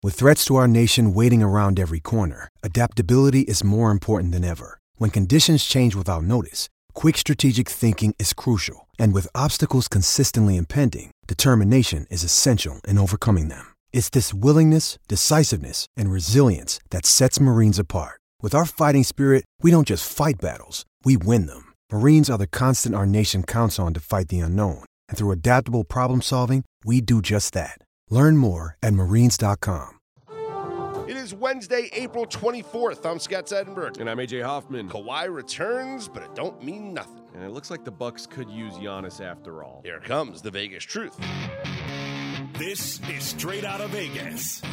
With threats to our nation waiting around every corner, adaptability is more important than ever. When conditions change without notice, quick strategic thinking is crucial. And with obstacles consistently impending, determination is essential in overcoming them. It's this willingness, decisiveness, and resilience that sets Marines apart. With our fighting spirit, we don't just fight battles, we win them. Marines are the constant our nation counts on to fight the unknown. And through adaptable problem solving, we do just that. Learn more at marines.com. It is Wednesday, April 24th. I'm Scott Seidenberg. And I'm AJ Hoffman. Kawhi returns, but it don't mean nothing. And it looks like the Bucks could use Giannis after all. Here comes the Vegas truth. This is Straight Out of Vegas.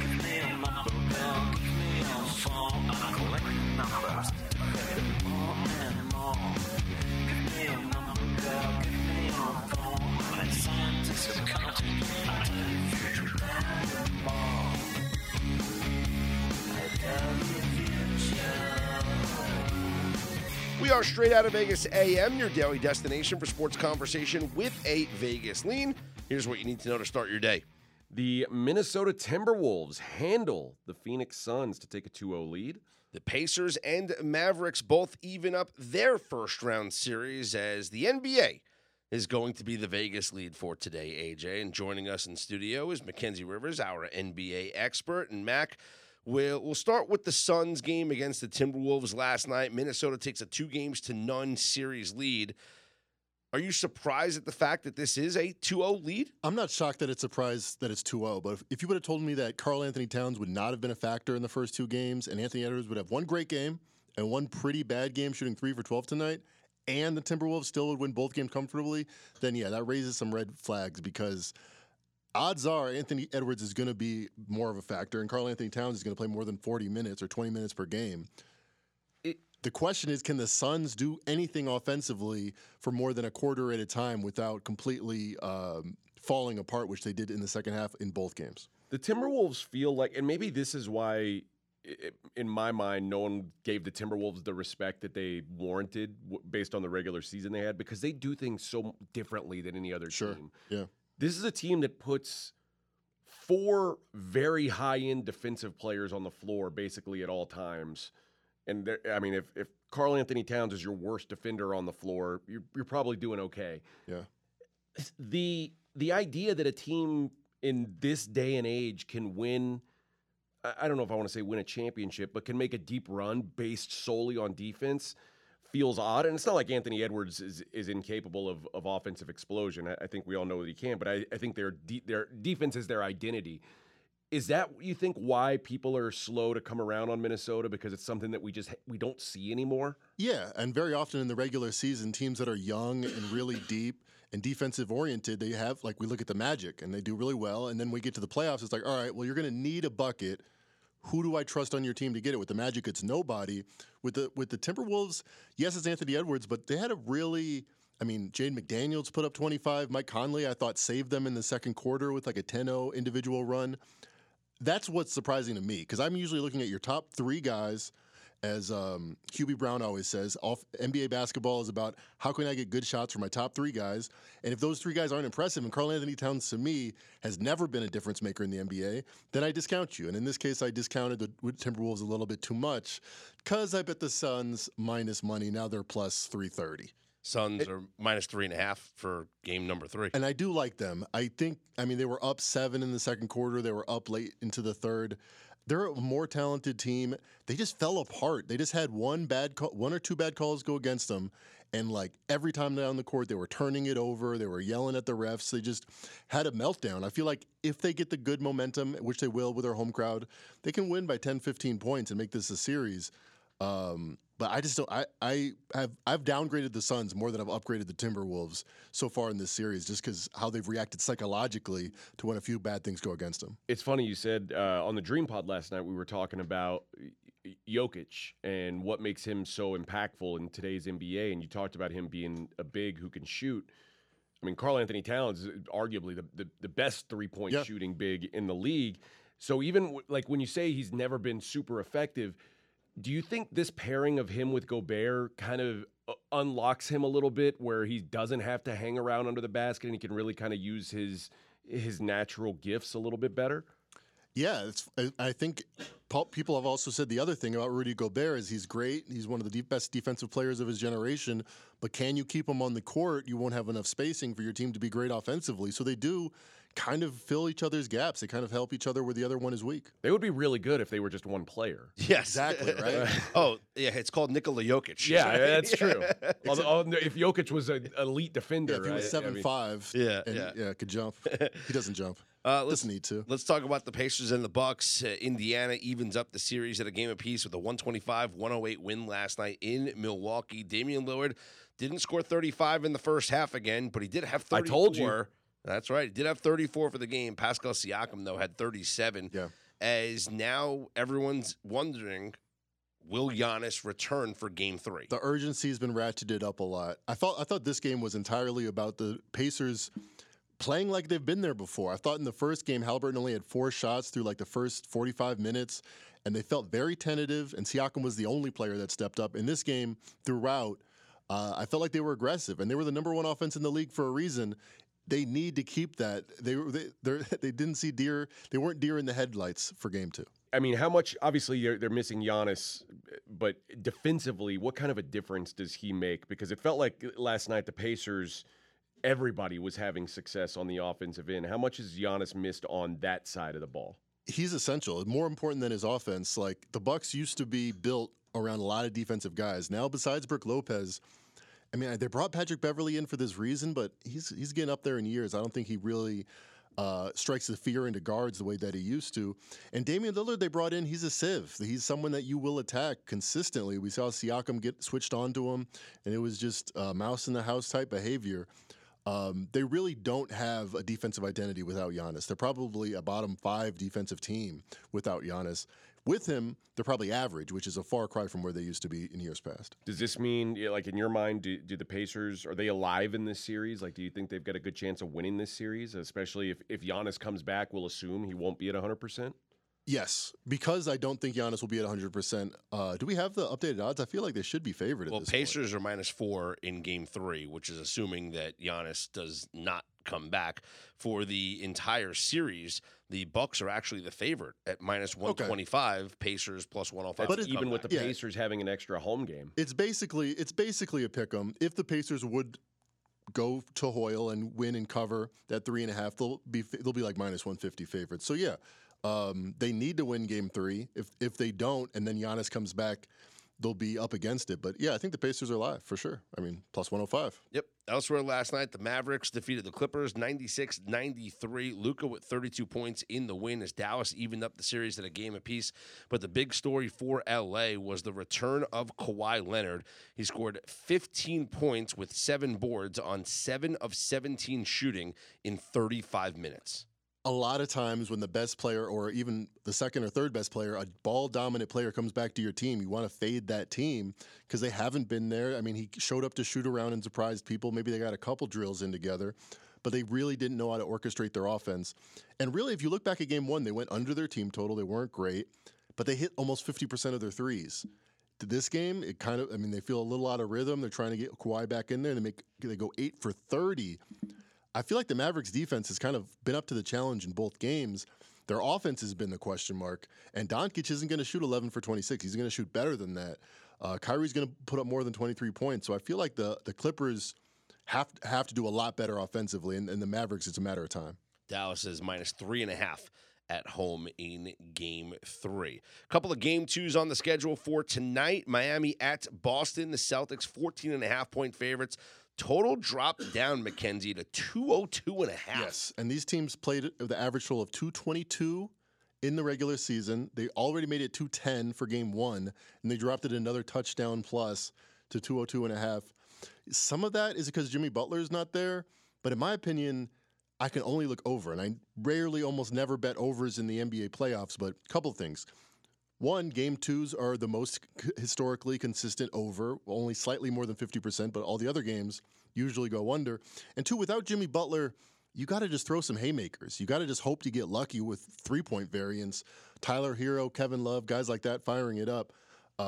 We are Straight Out of Vegas AM, your daily destination for sports conversation with a Vegas lean. Here's what you need to know to start your day. The Minnesota Timberwolves handle the Phoenix Suns to take a 2-0 lead. The Pacers and Mavericks both even up their first-round series as the NBA is going to be the Vegas lead for today, AJ. And joining us in studio is Mackenzie Rivers, our NBA expert. And Mac, we'll start with the Suns game against the Timberwolves last night. Minnesota takes a 2-0 series lead. Are you surprised at the fact that this is a 2-0 lead? I'm not shocked that it's surprised that it's 2-0, but if you would have told me that Karl Anthony Towns would not have been a factor in the first two games and Anthony Edwards would have one great game and one pretty bad game shooting 3 for 12 tonight, and the Timberwolves still would win both games comfortably, then yeah, that raises some red flags because odds are Anthony Edwards is going to be more of a factor and Karl Anthony Towns is going to play more than 40 minutes or 20 minutes per game. The question is, can the Suns do anything offensively for more than a quarter at a time without completely falling apart, which they did in the second half in both games? The Timberwolves feel like, and maybe this is why, in my mind, no one gave the Timberwolves the respect that they warranted based on the regular season they had, because they do things so differently than any other team. Yeah. This is a team that puts 4 very high-end defensive players on the floor basically at all times. And if Karl Anthony Towns is your worst defender on the floor, you're probably doing okay. Yeah. The idea that a team in this day and age can win, I don't know if I want to say win a championship, but can make a deep run based solely on defense feels odd. And it's not like Anthony Edwards is incapable of offensive explosion. I think we all know that he can, but I think their defense is their identity. Is that, you think, why people are slow to come around on Minnesota, because it's something that we don't see anymore? Yeah, and very often in the regular season, teams that are young and really deep and defensive oriented, they have, like, we look at the Magic and they do really well, and then we get to the playoffs, it's like, all right, well, you're going to need a bucket. Who do I trust on your team to get it? With the Magic, it's nobody. With the Timberwolves, yes, it's Anthony Edwards, but they had a really, Jaden McDaniels put up 25. Mike Conley, I thought, saved them in the second quarter with like a 10-0 individual run. That's what's surprising to me, because I'm usually looking at your top 3 guys, as Hubie Brown always says. NBA basketball is about how can I get good shots from my top 3 guys, and if those 3 guys aren't impressive, and Karl Anthony Towns to me has never been a difference maker in the NBA, then I discount you. And in this case, I discounted the Timberwolves a little bit too much, because I bet the Suns minus money. Now they're plus 330. Suns are minus 3.5 for game number 3. And I do like them. They were up 7 in the second quarter. They were up late into the third. They're a more talented team. They just fell apart. They just had one or two bad calls go against them. And like every time down the court, they were turning it over. They were yelling at the refs. They just had a meltdown. I feel like if they get the good momentum, which they will with their home crowd, they can win by 10, 15 points and make this a series. But I just don't. I've downgraded the Suns more than I've upgraded the Timberwolves so far in this series, just because how they've reacted psychologically to when a few bad things go against them. It's funny you said on the Dream Pod last night we were talking about Jokic and what makes him so impactful in today's NBA, and you talked about him being a big who can shoot. Karl Anthony Towns is arguably the best 3-point shooting big in the league. So even like when you say he's never been super effective, do you think this pairing of him with Gobert kind of unlocks him a little bit, where he doesn't have to hang around under the basket and he can really kind of use his natural gifts a little bit better? Yeah, I think people have also said the other thing about Rudy Gobert is he's great. He's one of the best defensive players of his generation. But can you keep him on the court? You won't have enough spacing for your team to be great offensively. So they do kind of fill each other's gaps. They kind of help each other where the other one is weak. They would be really good if they were just one player. Yes. Exactly, right? Oh, yeah, it's called Nikola Jokic. Yeah, that's true. Although, if Jokic was an elite defender, Yeah, if he was 7'5", Yeah. could jump. He doesn't jump. Doesn't need to. Let's talk about the Pacers and the Bucks. Indiana evens up the series at a game apiece with a 125-108 win last night in Milwaukee. Damian Lillard didn't score 35 in the first half again, but he did have 34. I told you. That's right. He did have 34 for the game. Pascal Siakam, though, had 37. Yeah. As now everyone's wondering, will Giannis return for Game 3? The urgency has been ratcheted up a lot. I thought this game was entirely about the Pacers playing like they've been there before. I thought in the first game, Haliburton only had 4 shots through like the first 45 minutes, and they felt very tentative, and Siakam was the only player that stepped up. In this game, throughout, I felt like they were aggressive, and they were the number 1 offense in the league for a reason. They need to keep that. They didn't see deer. They weren't deer in the headlights for Game 2. I mean, how much? Obviously, they're missing Giannis, but defensively, what kind of a difference does he make? Because it felt like last night the Pacers, everybody was having success on the offensive end. How much has Giannis missed on that side of the ball? He's essential. More important than his offense. Like the Bucks used to be built around a lot of defensive guys. Now, besides Brook Lopez, I mean, they brought Patrick Beverley in for this reason, but he's getting up there in years. I don't think he really strikes the fear into guards the way that he used to. And Damian Lillard, they brought in, he's a sieve. He's someone that you will attack consistently. We saw Siakam get switched onto him, and it was just mouse in the house type behavior. They really don't have a defensive identity without Giannis. They're probably a bottom 5 defensive team without Giannis. With him, they're probably average, which is a far cry from where they used to be in years past. Does this mean, like in your mind, do the Pacers, are they alive in this series? Like, do you think they've got a good chance of winning this series? Especially if Giannis comes back, we'll assume he won't be at 100%? Yes, because I don't think Giannis will be at 100%. Do we have the updated odds? I feel like they should be favored at this Pacers point. are -4 in Game 3, which is assuming that Giannis does not come back for the entire series. The Bucks are actually the favorite at -125. Okay. Pacers +105. But even with the Pacers having an extra home game, it's basically a pick 'em. If the Pacers would go to Hoyle and win and cover that 3.5, they'll be like -150 favorites. So yeah. They need to win Game 3. If they don't, and then Giannis comes back, they'll be up against it. But yeah, I think the Pacers are live for sure. I mean, +105. Yep. Elsewhere last night, the Mavericks defeated the Clippers 96-93. Luka with 32 points in the win as Dallas evened up the series at a game apiece. But the big story for LA was the return of Kawhi Leonard. He scored 15 points with 7 boards on 7 of 17 shooting in 35 minutes. A lot of times when the best player or even the second or third best player, a ball-dominant player comes back to your team, you want to fade that team because they haven't been there. I mean, he showed up to shoot around and surprised people. Maybe they got a couple drills in together, but they really didn't know how to orchestrate their offense. And really, if you look back at Game 1, they went under their team total. They weren't great, but they hit almost 50% of their threes. To this game, it kind of, I mean, they feel a little out of rhythm. They're trying to get Kawhi back in there, and they go 8 for 30. I feel like the Mavericks defense has kind of been up to the challenge in both games. Their offense has been the question mark, and Doncic isn't going to shoot 11 for 26. He's going to shoot better than that. Kyrie's going to put up more than 23 points. So I feel like the Clippers have to do a lot better offensively, and the Mavericks, it's a matter of time. Dallas is -3.5 at home in Game 3. A couple of Game 2s on the schedule for tonight. Miami at Boston. The Celtics 14.5-point favorites. Total dropped down, Mackenzie, to 202.5. Yes, and these teams played the average total of 222 in the regular season. They already made it 210 for Game 1, and they dropped it another touchdown plus to 202.5. Some of that is because Jimmy Butler's not there, but in my opinion, I can only look over, and I rarely, almost never bet overs in the NBA playoffs, but a couple things. One, Game 2s are the most historically consistent over, only slightly more than 50%, but all the other games usually go under. And 2, without Jimmy Butler, you got to just throw some haymakers. You got to just hope to get lucky with 3-point variance. Tyler Hero, Kevin Love, guys like that firing it up.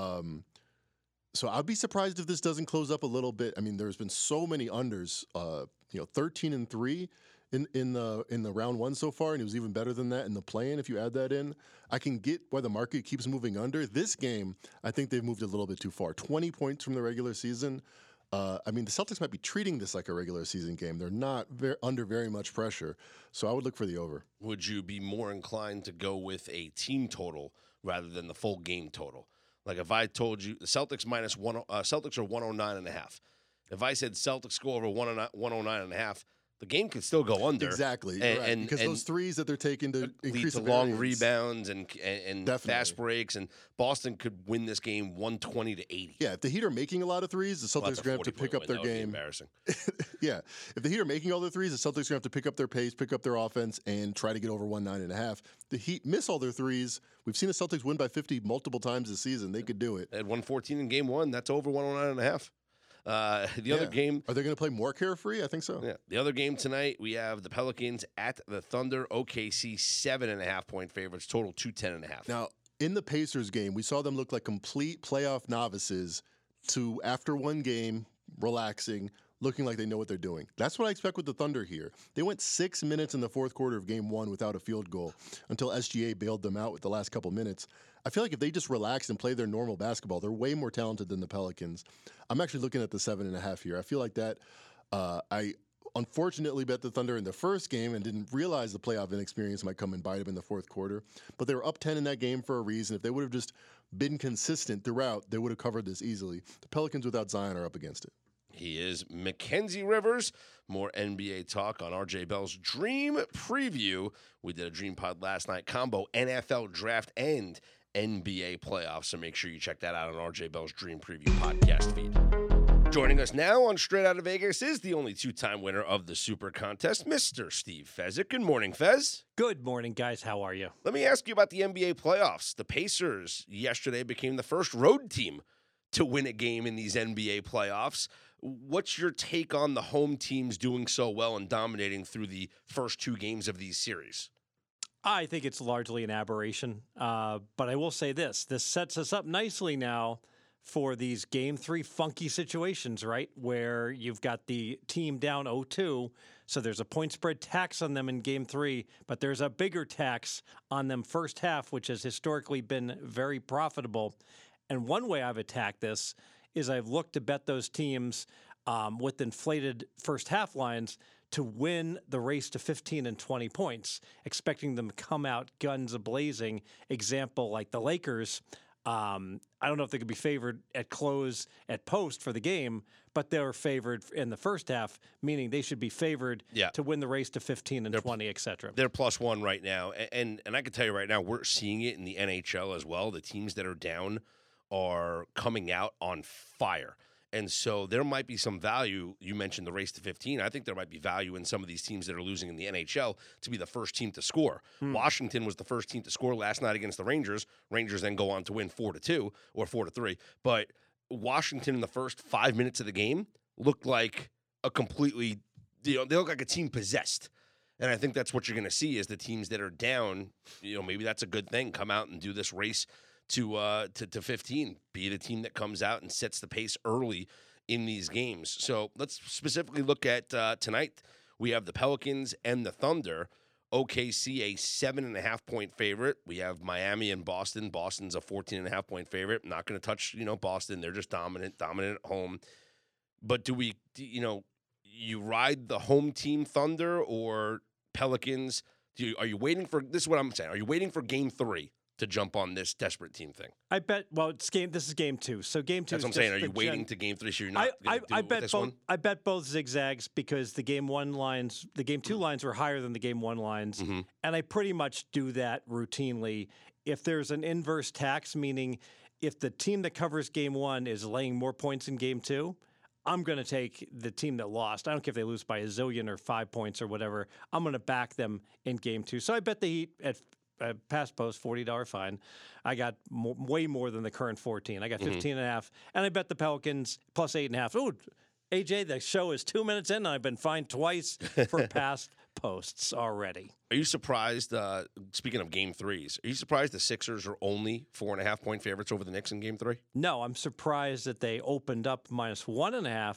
So I'd be surprised if this doesn't close up a little bit. I mean, there's been so many unders. 13-3 in the round one so far, and he was even better than that in the play-in. If you add that in, I can get why the market keeps moving under. This game, I think they've moved a little bit too far. 20 points from the regular season. I mean, the Celtics might be treating this like a regular season game. They're not under very much pressure, so I would look for the over. Would you be more inclined to go with a team total rather than the full game total? Like if I told you the Celtics minus one, Celtics are 109.5. If I said Celtics go over 109.5, the game could still go under. Exactly, and because those threes that they're taking to increase lead to the long variance. rebounds and fast breaks, and Boston could win this game 120-80. Yeah, if the Heat are making a lot of threes, the Celtics are going to have to pick up their game. Embarrassing. Yeah, if the Heat are making all their threes, the Celtics are going to have to pick up their pace, pick up their offense, and try to get over 109.5. The Heat miss all their threes. We've seen the Celtics win by 50 multiple times this season. They could do it. At 114 in game one, that's over 109.5. The other game. Are they going to play more carefree? I think so. Yeah. The other game tonight, we have the Pelicans at the Thunder. OKC 7.5 point favorites. Total 210.5. Now, in the Pacers game, we saw them look like complete playoff novices to, after one game, relaxing, looking like they know what they're doing. That's what I expect with the Thunder here. They went 6 minutes in the fourth quarter of game one without a field goal until SGA bailed them out with the last couple minutes. I feel like if they just relax and play their normal basketball, they're way more talented than the Pelicans. I'm actually looking at the 7.5 here. I feel like that. I unfortunately bet the Thunder in the first game and didn't realize the playoff inexperience might come and bite them in the fourth quarter. But they were up 10 in that game for a reason. If they would have just been consistent throughout, they would have covered this easily. The Pelicans without Zion are up against it. He is Mackenzie Rivers. More NBA talk on RJ Bell's Dream Preview. We did a Dream Pod last night. Combo NFL Draft and NBA playoffs. So make sure you check that out on RJ Bell's Dream Preview podcast feed. Joining us now on Straight Out of Vegas is the only two-time winner of the Super Contest, Mr. Steve Fezzik. Good morning, Fez. Good morning, guys. How are you? Let me ask you about the NBA playoffs. The Pacers yesterday became the first road team to win a game in these NBA playoffs. What's your take on the home teams doing so well and dominating through the first two games of these series? I think it's largely an aberration, but I will say this sets us up nicely now for these Game 3 funky situations, right, where you've got the team down 0-2, so there's a point spread tax on them in Game 3, but there's a bigger tax on them first half, which has historically been very profitable. And one way I've attacked this is I've looked to bet those teams with inflated first half lines to win the race to 15 and 20 points, expecting them to come out guns a-blazing. Example, like the Lakers, I don't know if they could be favored at close at post for the game, but they're favored in the first half, meaning they should be favored to win the race to 15 and 20, et cetera. They're +1 right now. And I can tell you right now, we're seeing it in the NHL as well. The teams that are down are coming out on fire. And so there might be some value. You mentioned the race to 15. I think there might be value in some of these teams that are losing in the NHL to be the first team to score. Washington was the first team to score last night against the Rangers. Rangers then go on to win 4-2 or 4-3. But Washington in the first 5 minutes of the game looked like a completely, they look like a team possessed. And I think that's what you're going to see is the teams that are down, maybe that's a good thing. Come out and do this race to 15, be the team that comes out and sets the pace early in these games. So let's specifically look at tonight. We have the Pelicans and the Thunder. OKC, a 7.5 point favorite. We have Miami and Boston. Boston's a 14.5 point favorite. Not going to touch, Boston. They're just dominant at home. But do we, you ride the home team Thunder or Pelicans? Are you waiting for, this is what I'm saying, are you waiting for game 3 to jump on this desperate team thing? I bet. Well, this is game 2. So game 2. That's what I'm saying. Are you waiting to game 3? So you're not. I bet both. One? I bet both zigzags because the game 1 lines, the game 2 lines were higher than the game 1 lines, and I pretty much do that routinely. If there's an inverse tax, meaning if the team that covers game 1 is laying more points in game 2, I'm going to take the team that lost. I don't care if they lose by a zillion or 5 points or whatever. I'm going to back them in game 2. So I bet the Heat at past post, $40 fine. I got way more than the current 14. I got 15.5, and I bet the Pelicans plus 8.5. Ooh, AJ, the show is 2 minutes in, and I've been fined twice for past posts already. Are you surprised, speaking of game 3s, are you surprised the Sixers are only 4.5 point favorites over the Knicks in game 3? No, I'm surprised that they opened up minus 1.5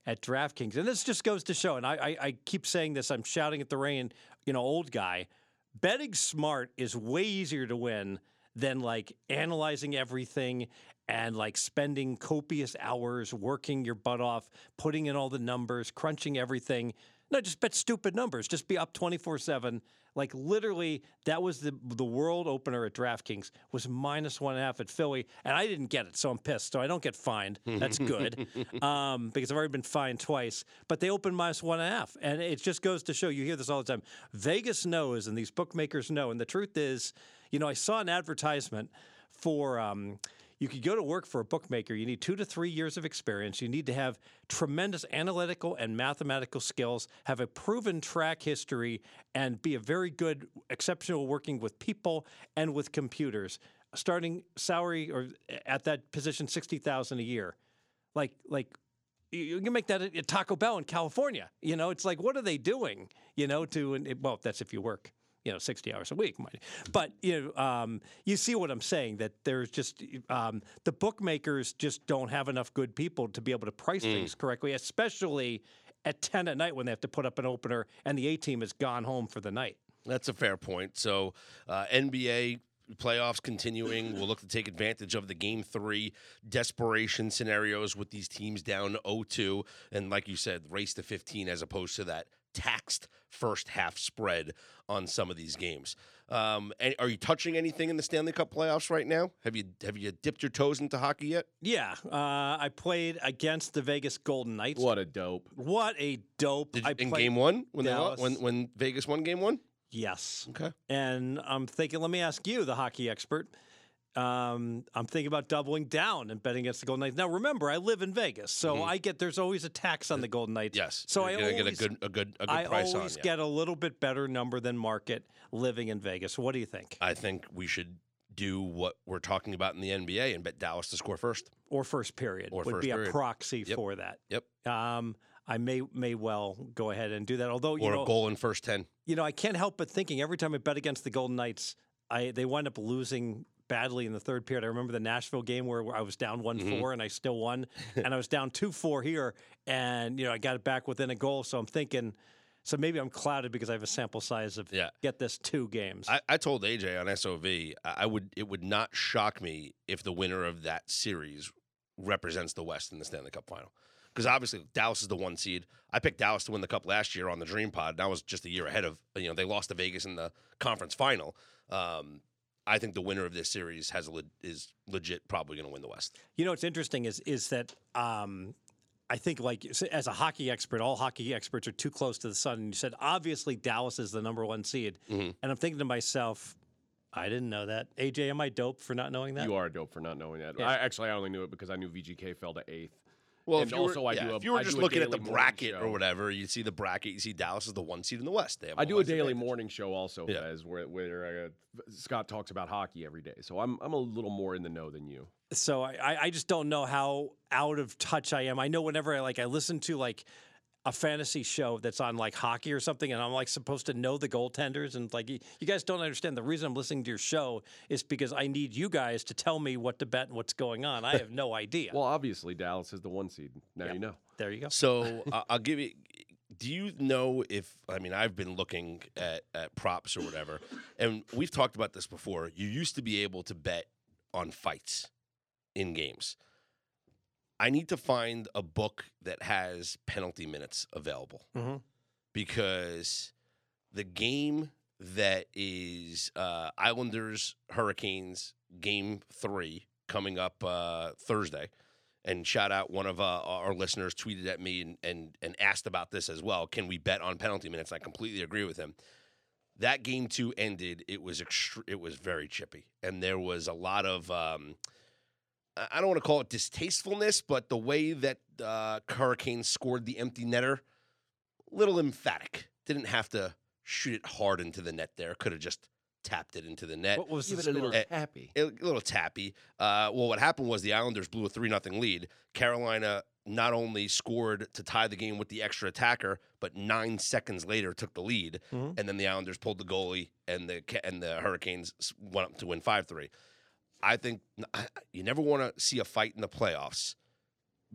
at DraftKings. And this just goes to show, and I keep saying this, I'm shouting at the rain, old guy. Betting smart is way easier to win than like analyzing everything and like spending copious hours working your butt off, putting in all the numbers, crunching everything. No, just bet stupid numbers. Just be up 24/7. Like literally, that was the world opener at DraftKings was -1.5 at Philly, and I didn't get it, so I'm pissed. So I don't get fined. That's good because I've already been fined twice. But they opened -1.5, and it just goes to show. You hear this all the time. Vegas knows, and these bookmakers know. And the truth is, I saw an advertisement for. You could go to work for a bookmaker. You need 2 to 3 years of experience. You need to have tremendous analytical and mathematical skills, have a proven track history, and be a very good, exceptional working with people and with computers. Starting salary or at that position, $60,000 a year. Like you can make that at Taco Bell in California. It's like, what are they doing? Well, that's if you work 60 hours a week. But, you see what I'm saying, that there's just the bookmakers just don't have enough good people to be able to price things correctly, especially at 10 at night when they have to put up an opener and the A team has gone home for the night. That's a fair point. So NBA playoffs continuing. We'll look to take advantage of the Game 3 desperation scenarios with these teams down 0-2. And like you said, race to 15 as opposed to that taxed first half spread on some of these games. And are you touching anything in the Stanley Cup playoffs right now? Have you dipped your toes into hockey yet? Yeah, I played against the Vegas Golden Knights. What a dope! In Game 1 when Vegas won Game 1? Yes. Okay. And I'm thinking, let me ask you, the hockey expert. I'm thinking about doubling down and betting against the Golden Knights. Now, remember, I live in Vegas, so there's always a tax on the Golden Knights. Yes, so I get a good price on. I always get a little bit better number than market living in Vegas. What do you think? I think we should do what we're talking about in the NBA and bet Dallas to score first or first period. Or would first be period. A proxy for that. Yep. I may well go ahead and do that. Although a goal in first 10. I can't help but thinking every time I bet against the Golden Knights, they wind up losing badly in the third period. I remember the Nashville game where I was down 1-4 and I still won, and I was down 2-4 here, and I got it back within a goal. So I'm thinking, so maybe I'm clouded because I have a sample size of get this 2 games. I told AJ on SOV it would not shock me if the winner of that series represents the West in the Stanley Cup final. Because obviously Dallas is the 1 seed. I picked Dallas to win the Cup last year on the Dream Pod. That was just a year ahead of they lost to Vegas in the conference final. I think the winner of this series is legit probably going to win the West. What's interesting is that I think, like, as a hockey expert, all hockey experts are too close to the sun. And you said, obviously, Dallas is the number 1 seed. And I'm thinking to myself, I didn't know that. AJ, am I dope for not knowing that? You are dope for not knowing that. Yeah. I only knew it because I knew VGK fell to 8th. Well, and if you were just looking at the bracket or whatever, you see the bracket, you see Dallas is the 1 seed in the West. I do a daily morning show also, Fez, where Scott talks about hockey every day. So I'm a little more in the know than you. So I just don't know how out of touch I am. I know whenever I listen to like a fantasy show that's on like hockey or something, and I'm like supposed to know the goaltenders, and like you guys don't understand. The reason I'm listening to your show is because I need you guys to tell me what to bet and what's going on. I have no idea. Well, obviously Dallas is the 1 seed. Now you know. There you go. So I'll give you. Do you know if I've been looking at props or whatever, and we've talked about this before. You used to be able to bet on fights in games. I need to find a book that has penalty minutes available because the game that is Islanders Hurricanes Game 3 coming up Thursday, and shout out one of our listeners tweeted at me and asked about this as well. Can we bet on penalty minutes? I completely agree with him. That Game 2 ended. It was very chippy, and there was a lot of. I don't want to call it distastefulness, but the way that Hurricanes scored the empty netter, a little emphatic. Didn't have to shoot it hard into the net there. Could have just tapped it into the net. What was Give the it a score? little tappy. A little tappy. Well, what happened was the Islanders blew a 3-0 lead. Carolina not only scored to tie the game with the extra attacker, but 9 seconds later took the lead. And then the Islanders pulled the goalie, and the Hurricanes went up to win 5-3. I think you never want to see a fight in the playoffs, but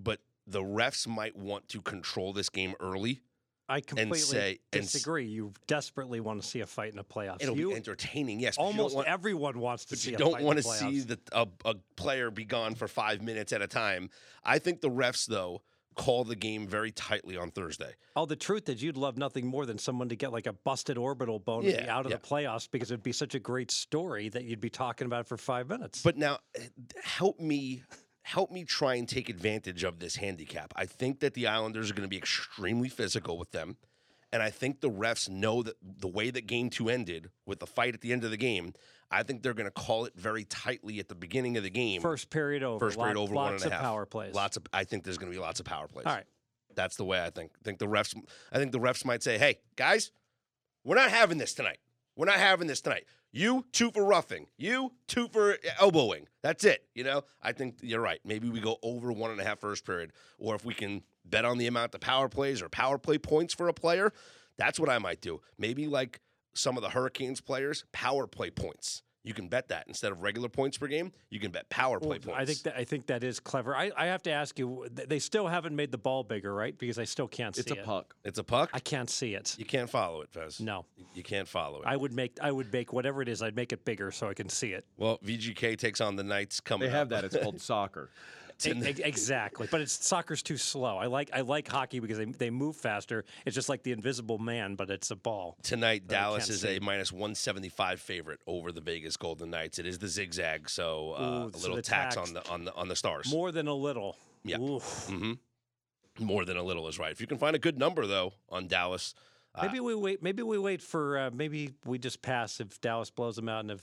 the refs might want to control this game early. I completely say- and disagree. You desperately want to see a fight in the playoffs. It'll be entertaining, yes. But Almost everyone wants to but see you a don't fight want in to the see playoffs. a player be gone for 5 minutes at a time. I think the refs, though, call the game very tightly on Thursday. Oh, the truth is you'd love nothing more than someone to get like a busted orbital bone and be out of the playoffs because it'd be such a great story that you'd be talking about for 5 minutes. But now, help me try and take advantage of this handicap. I think that the Islanders are going to be extremely physical with them. And I think the refs know that the way that game 2 ended with the fight at the end of the game, I think they're going to call it very tightly at the beginning of the game. First period over. First period over, lots 1.5. of power plays. I think there's going to be lots of power plays. All right. That's the way I think. I think the refs might say, "Hey, guys, we're not having this tonight. We're not having this tonight. You 2 for roughing. You 2 for elbowing. That's it." I think you're right. Maybe we go over 1.5 first period, or if we can bet on the amount of power plays or power play points for a player, that's what I might do. Maybe like some of the Hurricanes players, power play points. You can bet that instead of regular points per game. You can bet power play points. I think that is clever. I have to ask you. They still haven't made the ball bigger, right? Because I still can't see it. It's a puck. It's a puck. I can't see it. You can't follow it, Fez. No, you can't follow it. I would make whatever it is. I'd make it bigger so I can see it. Well, VGK takes on the Knights coming. They have up. that. It's called soccer. Exactly, but soccer's too slow. I like hockey because they move faster. It's just like the Invisible Man, but it's a ball. Tonight, Dallas is a minus 175 favorite over the Vegas Golden Knights. It is the zigzag, so a little tax on the Stars. More than a little. Yeah. Mm-hmm. More than a little is right. If you can find a good number though on Dallas. Maybe we wait. Maybe we wait for. Maybe we just pass if Dallas blows them out, and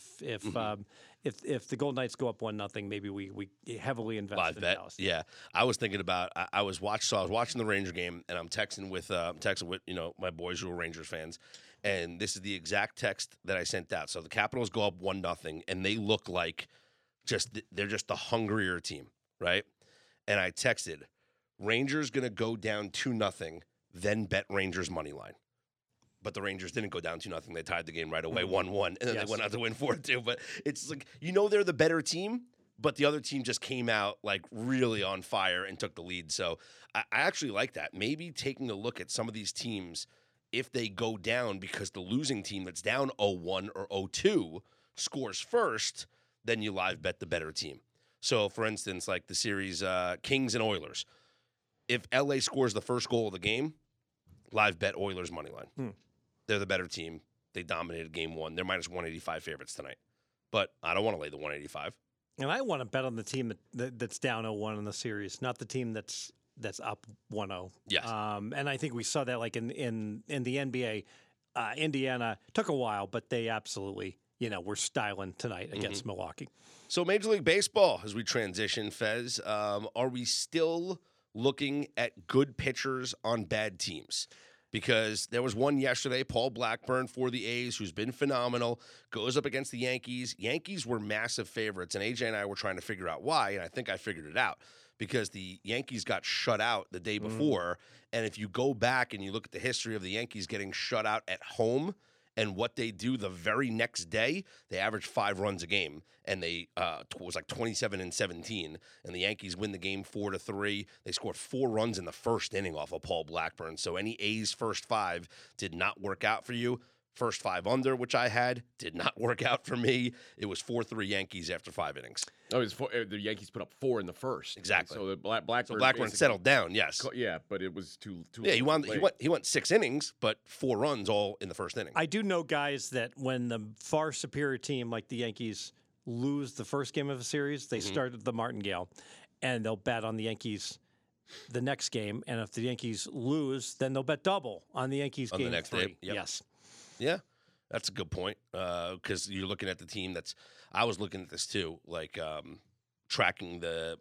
if the Golden Knights go up 1-0, maybe we heavily invest Live in bet. Dallas. Yeah, I was thinking about. I was watching the Ranger game, and I'm texting with my boys who are Rangers fans, and this is the exact text that I sent out. So the Capitals go up 1-0, and they look like they're just the hungrier team, right? And I texted, Rangers going to go down 2-0, then bet Rangers money line. But the Rangers didn't go down 2-0. They tied the game right away, 1-1, and then they went out to win 4-2. But it's like, they're the better team, but the other team just came out like really on fire and took the lead. So I actually like that. Maybe taking a look at some of these teams, if they go down because the losing team that's down 0-1 or 0-2 scores first, then you live bet the better team. So, for instance, like the series Kings and Oilers. If LA scores the first goal of the game, live bet Oilers money line. They're the better team. They dominated game 1. They're minus 185 favorites tonight. But I don't want to lay the 185. And I want to bet on the team that's down 0-1 in the series, not the team that's up 1-0. Yes. And I think we saw that like in the NBA. Indiana took a while, but they absolutely, were styling tonight against Milwaukee. So Major League Baseball, as we transition, Fez, are we still looking at good pitchers on bad teams? Because there was one yesterday, Paul Blackburn for the A's, who's been phenomenal, goes up against the Yankees. Yankees were massive favorites, and AJ and I were trying to figure out why, and I think I figured it out. Because the Yankees got shut out the day before, and if you go back and you look at the history of the Yankees getting shut out at home and what they do the very next day, they average 5 runs a game, and they was like 27-17, and the Yankees win the game 4-3. They scored 4 runs in the first inning off of Paul Blackburn. So any A's first 5 did not work out for you. First 5 under, which I had, did not work out for me. It was 4-3 Yankees after 5 innings. Oh, it was the Yankees put up 4 in the first. Exactly. So the Blackburn. Blackburn settled down. Yes. Yeah, but it was too. Yeah, he went 6 innings, but 4 runs all in the first inning. I do know guys that when the far superior team like the Yankees lose the first game of a series, they start at the Martingale, and they'll bet on the Yankees the next game. And if the Yankees lose, then they'll bet double on the Yankees game the next 3. day. Yep. Yes. Yeah, that's a good point because you're looking at the team that's – I was looking at this too, like tracking a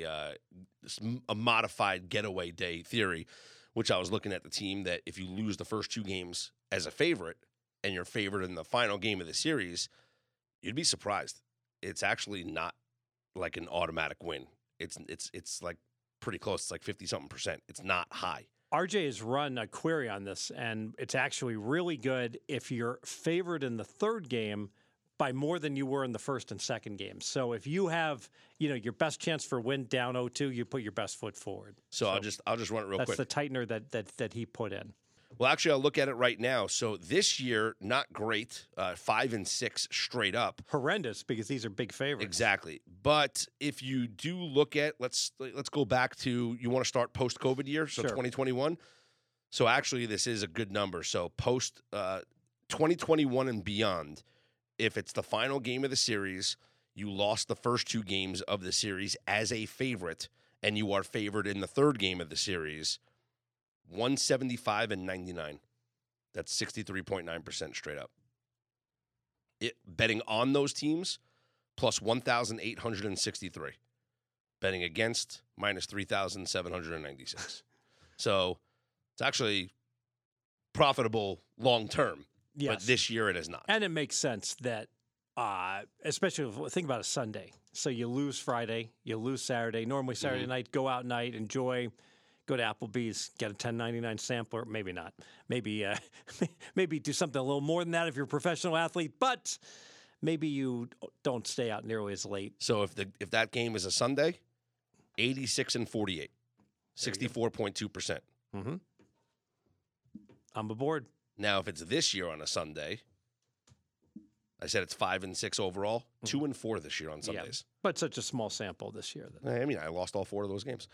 modified getaway day theory, which I was looking at the team that if you lose the first 2 games as a favorite and you're favored in the final game of the series, you'd be surprised. It's actually not like an automatic win. It's like pretty close. It's like 50-something%. It's not high. RJ has run a query on this, and it's actually really good if you're favored in the third game, by more than you were in the first and second games. So if you have, your best chance for win down 0-2, you put your best foot forward. So I'll just run it real quick. That's the tightener that he put in. Well, actually, I'll look at it right now. So this year, not great, 5-6 straight up. Horrendous, because these are big favorites. Exactly. But if you do look at, let's go back to, you want to start post-COVID year, so Sure. 2021. So actually, this is a good number. So post 2021 and beyond, if it's the final game of the series, you lost the first 2 games of the series as a favorite, and you are favored in the third game of the series, 175 and 99. That's 63.9% straight up. Betting on those teams, plus 1,863. Betting against, minus 3,796. So it's actually profitable long term. Yes. But this year it is not. And it makes sense that, especially think about a Sunday. So you lose Friday, you lose Saturday. Normally Saturday night, go out night, enjoy, go to Applebee's, get a $10.99 sampler. Maybe not. Maybe maybe do something a little more than that if you're a professional athlete. But maybe you don't stay out nearly as late. So if that game is a Sunday, 86 and 48, 64.2%. Mm-hmm. I'm aboard. Now, if it's this year on a Sunday, I said it's 5-6 overall, 2 and 4 this year on Sundays. Yeah, but such a small sample this year. I mean, I lost all 4 of those games.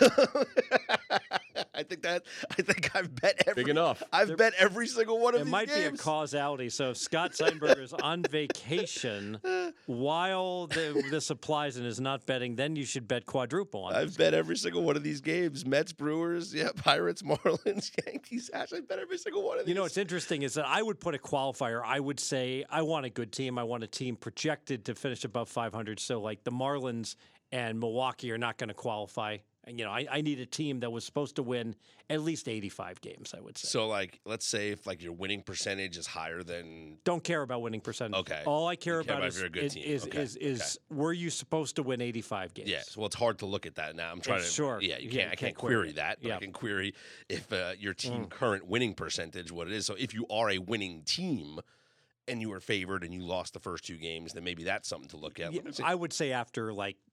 I think I've bet Big enough. I've bet every single one of It these might games. be a causality. So if Scott Seidenberger is on vacation while this applies and is not betting, then you should bet quadruple on I've bet every single one of these games. Mets, Brewers, Pirates, Marlins, Yankees. Actually, I've bet every single one of these. You know what's interesting is that I would put a qualifier. I would say I want a good team. I want a team projected to finish above 500. So like the Marlins and Milwaukee are not going to qualify. And, I need a team that was supposed to win at least 85 games, I would say. So, let's say if your winning percentage is higher than. Don't care about winning percentage. Okay. All I care about if you're a good team. is were you supposed to win 85 games? Yes. Well, it's hard to look at that now. I'm trying to. Sure. Yeah, I can't query that. But I can query if your team current winning percentage, what it is. So if you are a winning team and you were favored and you lost the first 2 games, then maybe that's something to look at. Yeah, I would say after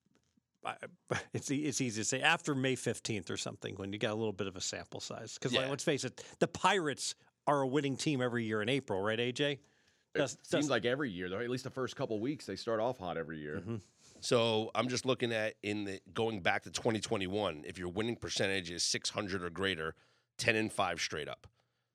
it's easy to say after May 15th or something when you got a little bit of a sample size. Because let's face it, the Pirates are a winning team every year in April, right, AJ? It seems like every year, though. At least the first couple weeks, they start off hot every year. Mm-hmm. So I'm just looking at going back to 2021. If your winning percentage is 600 or greater, 10 and 5 straight up.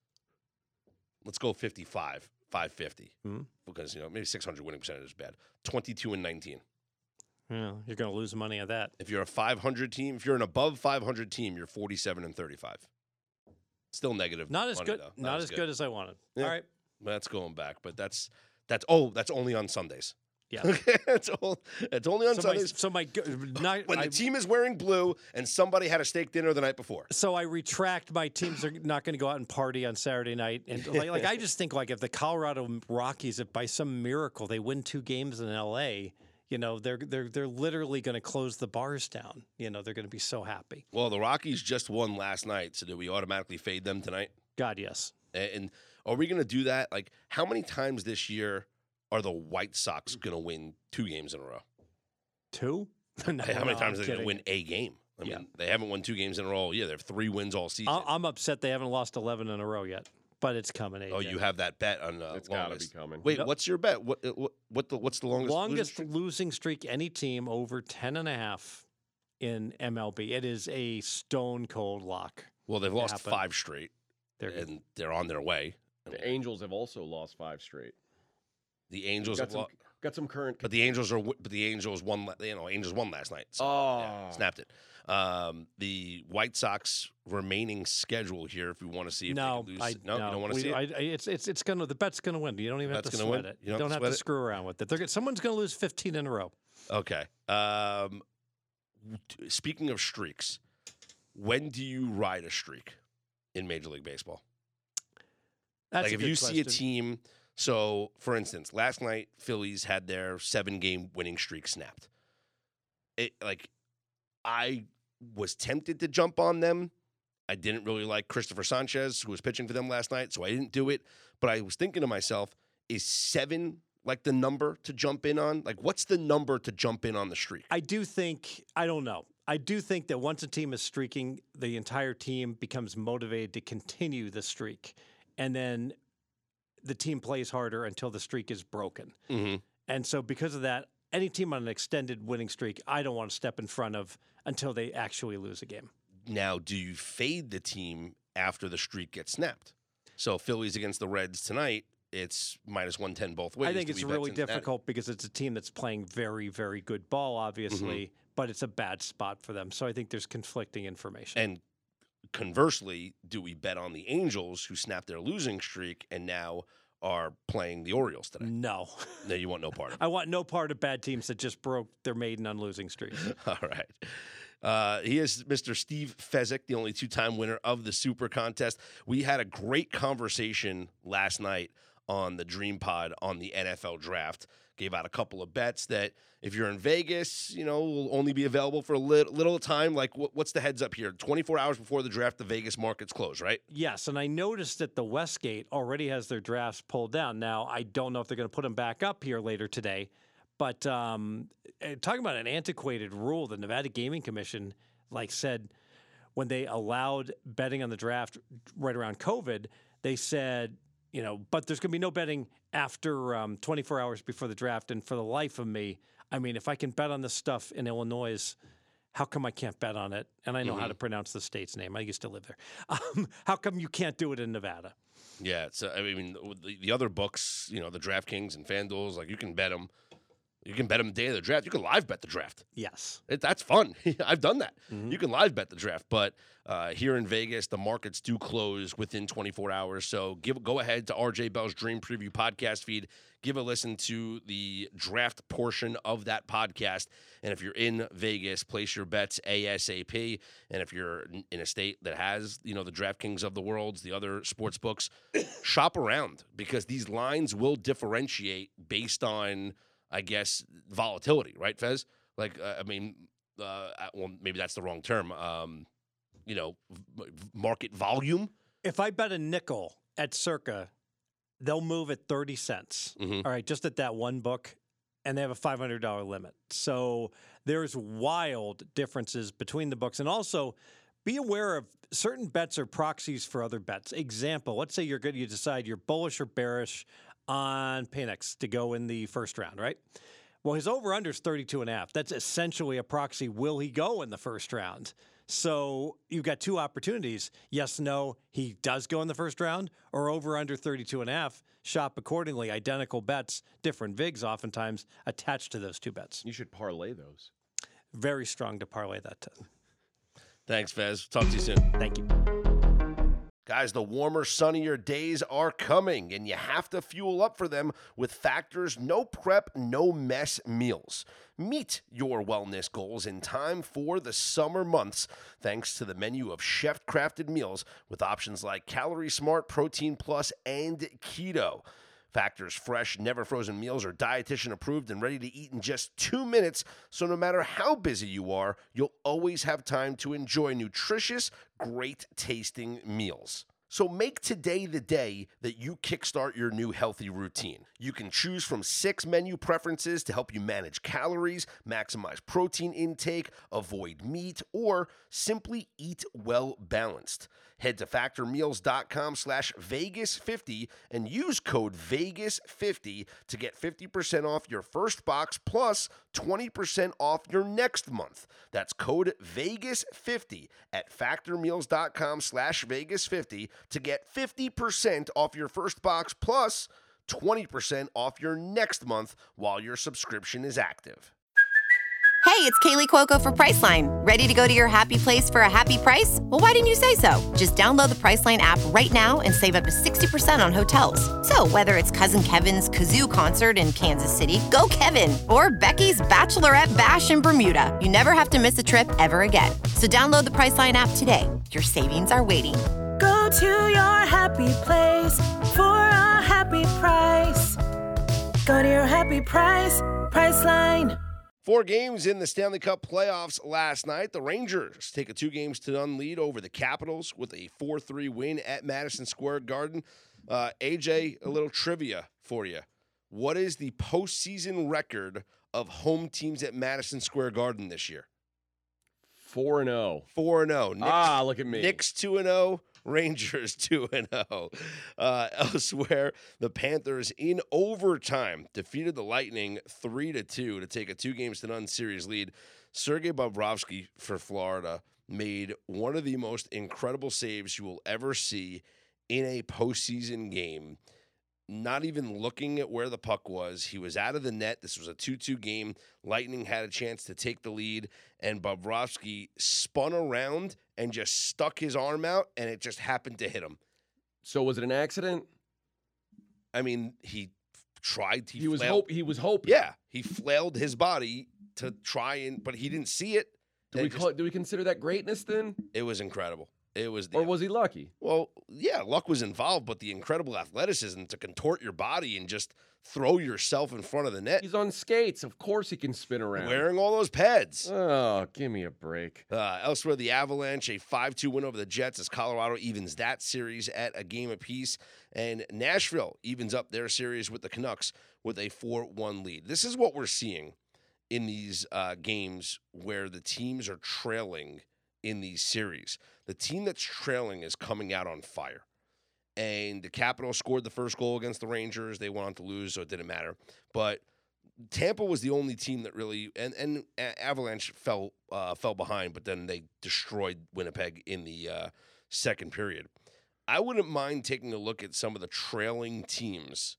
Let's go 55, 550, because maybe 600 winning percentage is bad. 22 and 19. Yeah, you're going to lose money on that. If you're a 500 team, if you're an above 500 team, you're 47 and 35. Still negative. Not as money, good. Though. Not as good as I wanted. Yeah. All right. That's going back, but that's only on Sundays. Yeah. Okay, it's only on Sundays. When the team is wearing blue and somebody had a steak dinner the night before. So I retract. My teams are not going to go out and party on Saturday night. And like I just think if the Colorado Rockies, if by some miracle they win 2 games in L.A., they're literally going to close the bars down. They're going to be so happy. Well, the Rockies just won last night, so do we automatically fade them tonight? God, yes. And are we going to do that? Like, how many times this year are the White Sox going to win 2 games in a row? 2? No, how many times are they going kidding. to win a game? I mean, they haven't won 2 games in a row all year. They have 3 wins all season. I'm upset they haven't lost 11 in a row yet, but it's coming. AJ. Oh, you have that bet on It's got to be longest. coming. Wait, what's your bet? What's the longest losing streak any team over 10.5 in MLB? It is a stone cold lock. Well, they've lost happen. 5 straight, and they're on their way. The Angels have also lost 5 straight. The Angels have lost. Got some current. But the Angels won. Angels won last night. So, snapped it. The White Sox remaining schedule here. If we want to see if they can lose. You don't want to see it. It's gonna. The bet's gonna win. You don't even have to sweat it. You don't have to screw around with it. Someone's gonna lose 15 in a row. Okay. Speaking of streaks, when do you ride a streak in Major League Baseball? That's like a if good you see a question. team. So, for instance, last night Phillies had their 7-game winning streak snapped. I was tempted to jump on them. I didn't really like Christopher Sanchez, who was pitching for them last night, so I didn't do it. But I was thinking to myself, is 7 like the number to jump in on? Like, what's the number to jump in on the streak? I don't know. I do think that once a team is streaking, the entire team becomes motivated to continue the streak. And then the team plays harder until the streak is broken. Mm-hmm. And so because of that, any team on an extended winning streak, I don't want to step in front of until they actually lose a game. Now, do you fade the team after the streak gets snapped? So Phillies against the Reds tonight, it's minus 110 both ways. I think it's really difficult because it's a team that's playing very, very good ball, obviously, but it's a bad spot for them. So I think there's conflicting information. And conversely, do we bet on the Angels who snapped their losing streak and now are playing the Orioles today? No. No, you want no part of it. I want no part of bad teams that just broke their maiden on losing streaks. All right. He is Mr. Steve Fezzik, the only two-time winner of the Super Contest. We had a great conversation last night on the Dream Pod on the NFL Draft. Gave out a couple of bets that if you're in Vegas, will only be available for a little time. Like, what's the heads up here? 24 hours before the draft, the Vegas markets close, right? Yes, and I noticed that the Westgate already has their drafts pulled down. Now, I don't know if they're going to put them back up here later today, but talking about an antiquated rule, the Nevada Gaming Commission said when they allowed betting on the draft right around COVID, they said, but there's going to be no betting after 24 hours before the draft. And for the life of me, I mean, if I can bet on this stuff in Illinois, how come I can't bet on it? And I know how to pronounce the state's name. I used to live there. How come you can't do it in Nevada? Yeah, so I mean, the other books, the DraftKings and FanDuel's, you can bet them. You can bet them the day of the draft. You can live bet the draft. Yes. That's fun. I've done that. You can live bet the draft. But here in Vegas, the markets do close within 24 hours. So go ahead to RJ Bell's Dream Preview podcast feed. Give a listen to the draft portion of that podcast. And if you're in Vegas, place your bets ASAP. And if you're in a state that has, the DraftKings of the world, the other sports books, shop around because these lines will differentiate based on, I guess, volatility, right, Fez? Well, maybe that's the wrong term. Market volume. If I bet a nickel at Circa, they'll move at 30 cents. All right, just at that one book, and they have a $500 limit. So there's wild differences between the books. And also, be aware of certain bets are proxies for other bets. Example, let's say you decide you're bullish or bearish on Phoenix to go in the first round, right? Well, his over-under is 32.5. That's essentially a proxy. Will he go in the first round? So you've got two opportunities. Yes, no, he does go in the first round, or over-under 32.5. Shop accordingly. Identical bets, different VIGs oftentimes attached to those two bets. You should parlay those. Very strong to parlay that. Thanks, Fez. Talk to you soon. Thank you. Guys, the warmer, sunnier days are coming, and you have to fuel up for them with Factor's no prep, no mess meals. Meet your wellness goals in time for the summer months thanks to the menu of chef-crafted meals with options like Calorie Smart, Protein Plus, and Keto. Factor's fresh, never frozen meals are dietitian approved and ready to eat in just 2 minutes, so no matter how busy you are, you'll always have time to enjoy nutritious, great tasting meals. So make today the day that you kickstart your new healthy routine. You can choose from 6 menu preferences to help you manage calories, maximize protein intake, avoid meat, or simply eat well balanced. Head to factormeals.com/Vegas50 and use code Vegas50 to get 50% off your first box plus 20% off your next month. That's code Vegas50 at factormeals.com/Vegas50 to get 50% off your first box plus 20% off your next month while your subscription is active. Hey, it's Kaylee Cuoco for Priceline. Ready to go to your happy place for a happy price? Well, why didn't you say so? Just download the Priceline app right now and save up to 60% on hotels. So whether it's Cousin Kevin's Kazoo Concert in Kansas City, go Kevin, or Becky's Bachelorette Bash in Bermuda, you never have to miss a trip ever again. So download the Priceline app today. Your savings are waiting. Go to your happy place for a happy price. Go to your happy price, Priceline. 4 games in the Stanley Cup playoffs last night. The Rangers take a 2-0 lead over the Capitals with a 4-3 win at Madison Square Garden. AJ, a little trivia for you. what is the postseason record of home teams at Madison Square Garden this year? 4-0. 4-0. Look at me. Knicks 2-0. Rangers 2-0. Elsewhere, the Panthers in overtime defeated the Lightning 3-2 to take a 2-0 series lead. Sergei Bobrovsky for Florida made one of the most incredible saves you will ever see in a postseason game. Not even looking at where the puck was. He was out of the net. This was a 2-2 game. Lightning had a chance to take the lead, and Bobrovsky spun around and just stuck his arm out, and it just happened to hit him. So was it an accident? I mean, he tried. He was hoping. Yeah, he flailed his body to try but he didn't see it. Do we consider that greatness then? It was incredible. Or was he lucky? Well, yeah, luck was involved, but the incredible athleticism to contort your body and just throw yourself in front of the net. He's on skates. Of course he can spin around. Wearing all those pads. Oh, give me a break. Elsewhere, the Avalanche, a 5-2 win over the Jets as Colorado evens that series at a game apiece. And Nashville evens up their series with the Canucks with a 4-1 lead. This is what we're seeing in these games where the teams are trailing in these series. The team that's trailing is coming out on fire. And the Capitals scored the first goal against the Rangers. They went on to lose, so it didn't matter. But Tampa was the only team that really, and Avalanche fell behind, but then they destroyed Winnipeg in the second period. I wouldn't mind taking a look at some of the trailing teams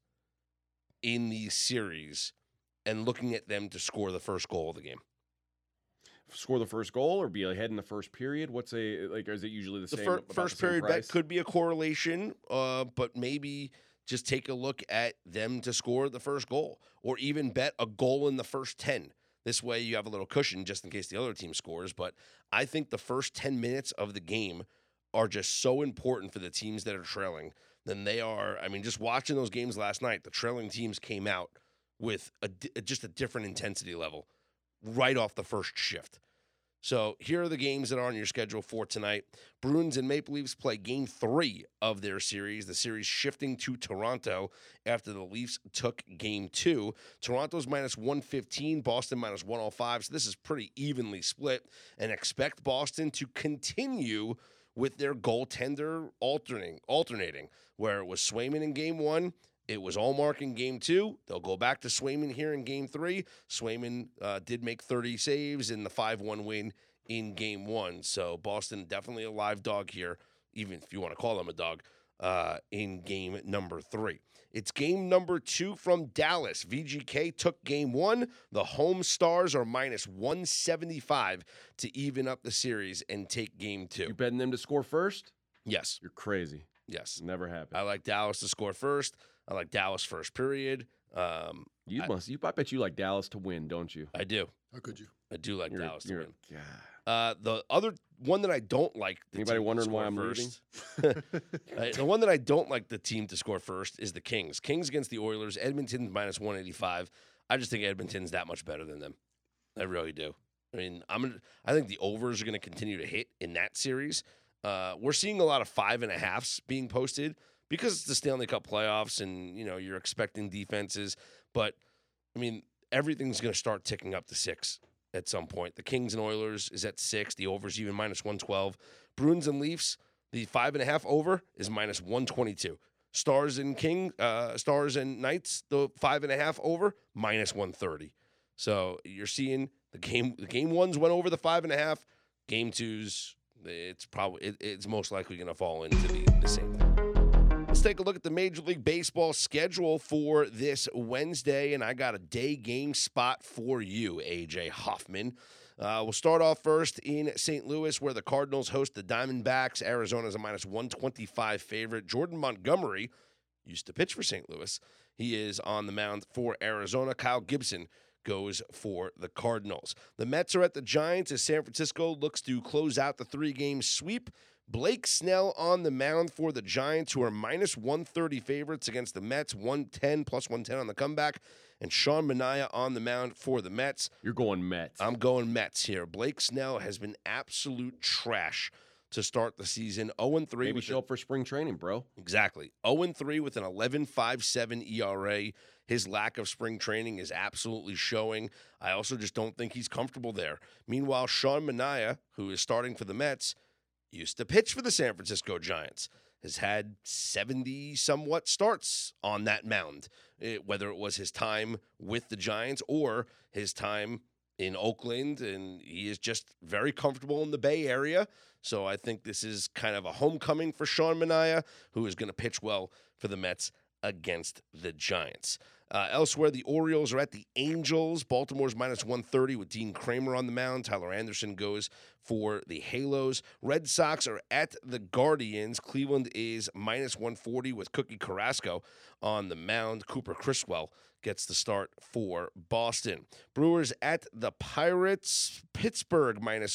in these series and looking at them to score the first goal of the game. Score the first goal or be ahead in the first period? Is it usually the same? First period bet could be a correlation, but maybe just take a look at them to score the first goal, or even bet a goal in the first 10. This way you have a little cushion just in case the other team scores. But I think the first 10 minutes of the game are just so important for the teams that are trailing than they are. I mean, just watching those games last night, the trailing teams came out with just a different intensity level right off the first shift. So here are the games that are on your schedule for tonight. Bruins and Maple Leafs play Game 3 of their series. The series shifting to Toronto after the Leafs took Game 2. Toronto's minus 115, Boston minus 105. So this is pretty evenly split. And expect Boston to continue with their goaltender alternating, where it was Swayman in Game 1. It was Ullmark in Game 2. They'll go back to Swayman here in Game 3. Swayman did make 30 saves in the 5-1 win in Game 1. So Boston definitely a live dog here, even if you want to call them a dog, in Game number 3. It's Game number 2 from Dallas. VGK took Game 1. The home Stars are minus 175 to even up the series and take Game 2. You betting them to score first? Yes. You're crazy. Yes. Never happened. I like Dallas to score first. I like Dallas first period. I bet you like Dallas to win, don't you? I do. How could you? I do like Dallas to win. God. The other one that I don't like. Anybody wondering why I'm leaving? The one that I don't like the team to score first is the Kings. Kings against the Oilers. Edmonton's minus 185. I just think Edmonton's that much better than them. I really do. I mean, I think the overs are going to continue to hit in that series. We're seeing a lot of 5.5s being posted because it's the Stanley Cup playoffs and, you're expecting defenses. But, I mean, everything's going to start ticking up to 6 at some point. The Kings and Oilers is at 6. The over's even minus 112. Bruins and Leafs, the 5.5 over is minus 122. Stars and Knights, the 5.5 over, minus 130. So you're seeing the game ones went over the 5.5. Game twos, it's most likely going to fall into the same thing. Let's take a look at the Major League Baseball schedule for this Wednesday, and I got a day game spot for you, AJ Hoffman. We'll start off first in St. Louis, where the Cardinals host the Diamondbacks. Arizona's a minus 125 favorite. Jordan Montgomery used to pitch for St. Louis. He is on the mound for Arizona. Kyle Gibson goes for the Cardinals. The Mets are at the Giants as San Francisco looks to close out the 3-game sweep. Blake Snell on the mound for the Giants, who are minus 130 favorites against the Mets, 110 plus 110 on the comeback. And Sean Manaea on the mound for the Mets. You're going Mets. I'm going Mets here. Blake Snell has been absolute trash to start the season. 0-3. Maybe show up for spring training, bro. Exactly. 0-3 with an 11.57 ERA. His lack of spring training is absolutely showing. I also just don't think he's comfortable there. Meanwhile, Sean Manaea, who is starting for the Mets, used to pitch for the San Francisco Giants, has had 70-somewhat starts on that mound, whether it was his time with the Giants or his time in Oakland, and he is just very comfortable in the Bay Area. So I think this is kind of a homecoming for Sean Manaea, who is going to pitch well for the Mets against the Giants. Elsewhere, the Orioles are at the Angels. Baltimore's -130 with Dean Kramer on the mound. Tyler Anderson goes for the Halos. Red Sox are at the Guardians. Cleveland is -140 with Cookie Carrasco on the mound. Cooper Criswell gets the start for Boston. Brewers at the Pirates. Pittsburgh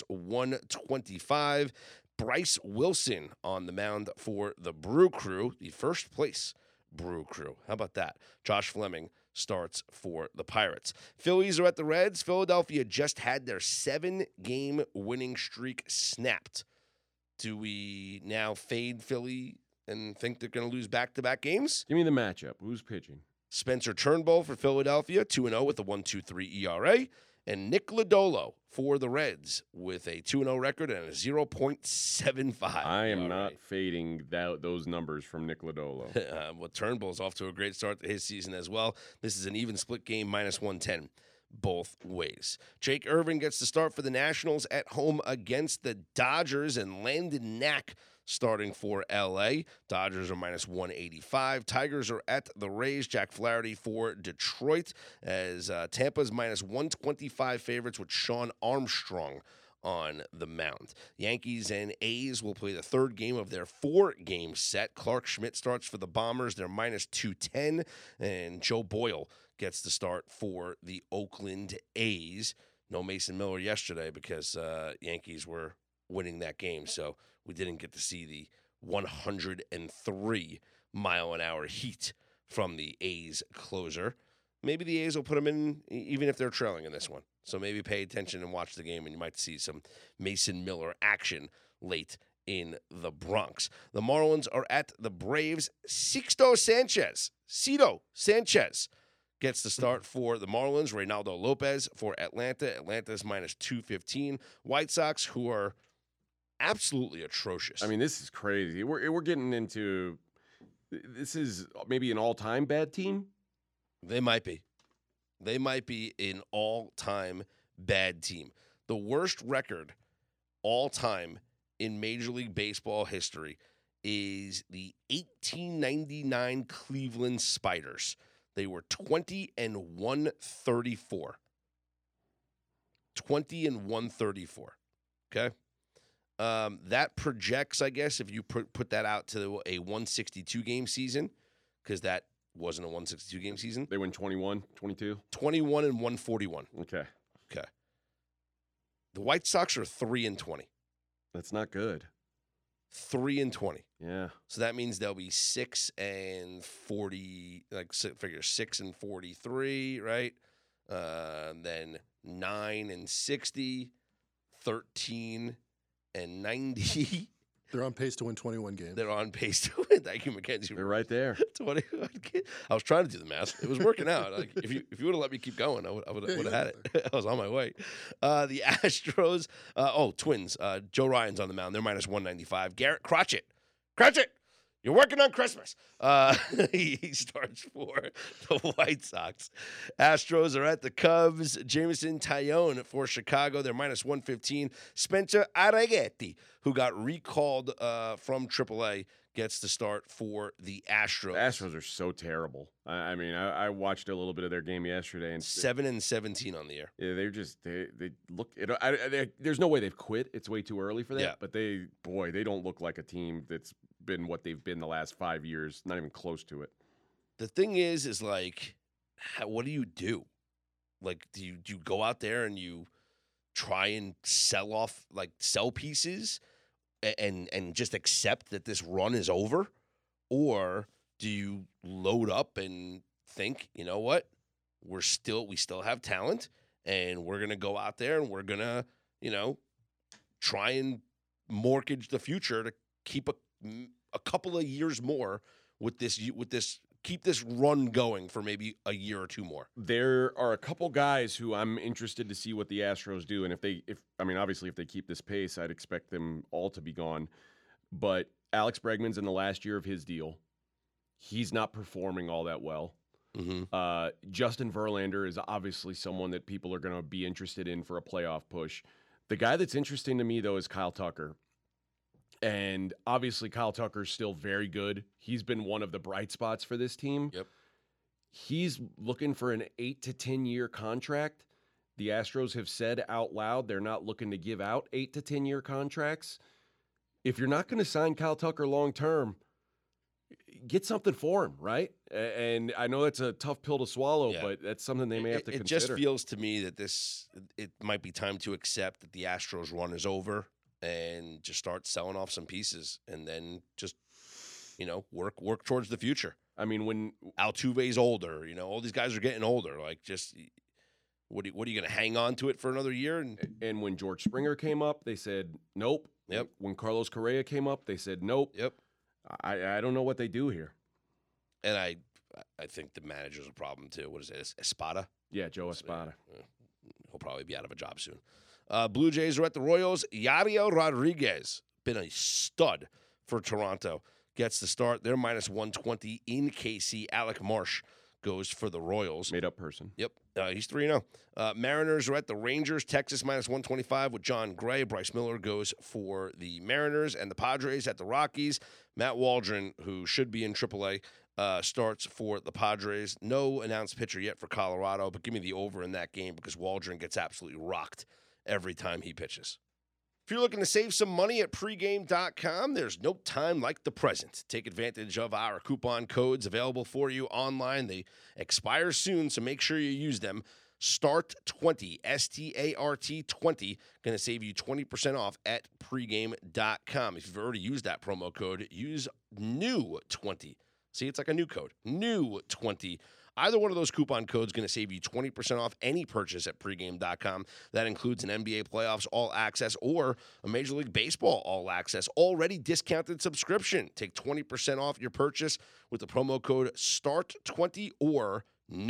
-125. Bryce Wilson on the mound for the Brew Crew, the first place Brew Crew. How about that? Josh Fleming starts for the Pirates. Phillies are at the Reds. Philadelphia just had their 7-game winning streak snapped. Do we now fade Philly and think they're going to lose back-to-back games? Give me the matchup. Who's pitching? Spencer Turnbull for Philadelphia, 2-0 with a 1.23 ERA. And Nick Lodolo for the Reds with a 2-0 record and a 0.75. I am not fading those numbers from Nick Lodolo. Well, Turnbull's off to a great start to his season as well. This is an even split game, -110 both ways. Jake Irvin gets the start for the Nationals at home against the Dodgers, and Landon Knack starting for L.A. Dodgers are -185. Tigers are at the Rays. Jack Flaherty for Detroit, as Tampa's -125 favorites with Sean Armstrong on the mound. Yankees and A's will play the third game of their 4-game set. Clark Schmidt starts for the Bombers. They're -210, and Joe Boyle gets the start for the Oakland A's. No Mason Miller yesterday because Yankees were winning that game, so we didn't get to see the 103-mile-an-hour heat from the A's closer. Maybe the A's will put them in even if they're trailing in this one. So maybe pay attention and watch the game, and you might see some Mason Miller action late in the Bronx. The Marlins are at the Braves. Cito Sanchez gets the start for the Marlins. Reynaldo Lopez for Atlanta. Atlanta's -215. White Sox, who are absolutely atrocious. I mean, this is crazy. We're getting into this is maybe an all-time bad team. They might be. They might be an all-time bad team. The worst record all-time in Major League Baseball history is the 1899 Cleveland Spiders. They were 20-134. 20-134. Okay? That projects, I guess, if you put that out to a 162-game season, because that wasn't a 162-game season. They win 21, 22? 21-141. Okay. The White Sox are 3-20. That's not good. 3-20. Yeah. So that means they'll be 6-40, figure 6-43, right? Then 9-60, 13-90. They're on pace to win 21 games. They're on pace to win. Thank you, Mackenzie. They're right there. 21. I was trying to do the math. It was working out. Like if you would have let me keep going, I would have had it. I was on my way. The Astros. Twins. Joe Ryan's on the mound. They're -195. Garrett Crotchet, you're working on Christmas. He starts for the White Sox. Astros are at the Cubs. Jameson Taillon for Chicago. They're -115. Spencer Arrighetti, who got recalled from AAA, gets the start for the Astros. The Astros are so terrible. I mean, I watched a little bit of their game yesterday, and 7-17 on the year. Yeah, they're just they look. There's no way they've quit. It's way too early for that. Yeah. But they don't look like a team that's been what they've been the last 5 years. Not even close to it. The thing is like, what do you do? Like, do you go out there and you try and sell pieces and just accept that this run is over? Or do you load up and think, you know what? We still have talent, and we're going to go out there and we're going to, try and mortgage the future to keep a couple of years more with this. Keep this run going for maybe a year or two more. There are a couple guys who I'm interested to see what the Astros do, and obviously if they keep this pace, I'd expect them all to be gone. But Alex Bregman's in the last year of his deal. He's not performing all that well. Mm-hmm. Justin Verlander is obviously someone that people are going to be interested in for a playoff push. The guy that's interesting to me, though, is Kyle Tucker. And obviously Kyle Tucker's still very good. He's been one of the bright spots for this team. Yep. He's looking for an 8 to 10 year contract. The Astros have said out loud they're not looking to give out 8 to 10 year contracts. If you're not going to sign Kyle Tucker long term, get something for him, right? And I know that's a tough pill to swallow, but that's something they may have to consider. It just feels to me that it might be time to accept that the Astros run is over and just start selling off some pieces and then just, work towards the future. I mean, when Altuve's older, all these guys are getting older. Like, just what are you going to hang on to it for another year? And when George Springer came up, they said nope. Yep. When Carlos Correa came up, they said nope. Yep. I don't know what they do here. And I think the manager's a problem too. What is it? Espada? Yeah, Joe Espada. He'll probably be out of a job soon. Blue Jays are at the Royals. Yadiel Rodriguez, been a stud for Toronto, gets the start. They're minus 120 in KC. Alec Marsh goes for the Royals. Made up person. Yep. He's 3-0. Mariners are at the Rangers. Texas minus 125 with John Gray. Bryce Miller goes for the Mariners. And the Padres at the Rockies. Matt Waldron, who should be in AAA, starts for the Padres. No announced pitcher yet for Colorado, but give me the over in that game because Waldron gets absolutely rocked every time he pitches. If you're looking to save some money at pregame.com, there's no time like the present. Take advantage of our coupon codes available for you online. They expire soon, so make sure you use them. START20, START 20, going to save you 20% off at pregame.com. If you've already used that promo code, use NEW20. See, it's like a new code, NEW20. Either one of those coupon codes is going to save you 20% off any purchase at pregame.com. That includes an NBA Playoffs All Access or a Major League Baseball All Access already discounted subscription. Take 20% off your purchase with the promo code START20 or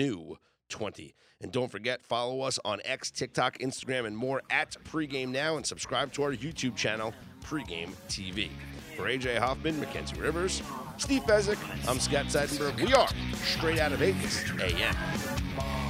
NEW20. And don't forget, follow us on X, TikTok, Instagram, and more at Pregame Now, and subscribe to our YouTube channel, Pregame TV. For AJ Hoffman, Mackenzie Rivers, Steve Fezzik, I'm Scott Seidenberg. We are Straight Out of Vegas AM.